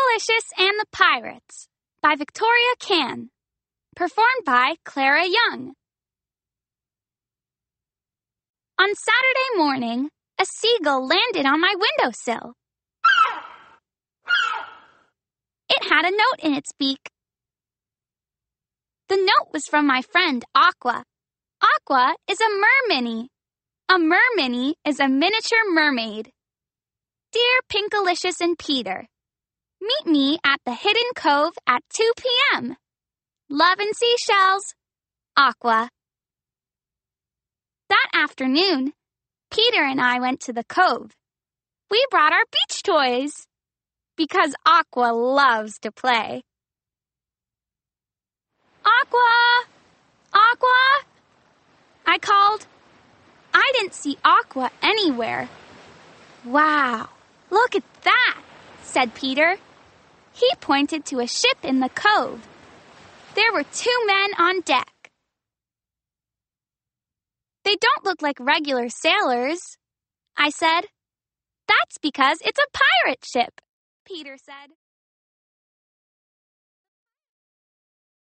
Pinkalicious and the Pirates by Victoria Can. Performed by Clara Young. On Saturday morning, a seagull landed on my windowsill. It had a note in its beak. The note was from my friend Aqua. Aqua is a merminnie. A merminnie is a miniature mermaid. Dear Pinkalicious and Peter, meet me at the Hidden Cove at 2 p.m. Love and seashells, Aqua. That afternoon, Peter and I went to the cove. We brought our beach toys because Aqua loves to play. Aqua! Aqua! I called. I didn't see Aqua anywhere. Wow, look at that, said Peter. He pointed to a ship in the cove. There were 2 men on deck. They don't look like regular sailors, I said. That's because it's a pirate ship, Peter said.